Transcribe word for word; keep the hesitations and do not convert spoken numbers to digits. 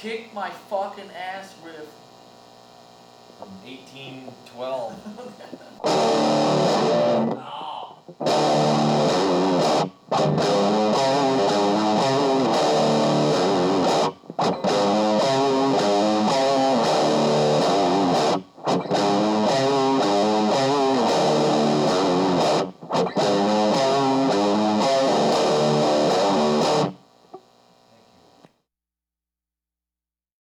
Kick my fucking ass riff. From eighteen twelve.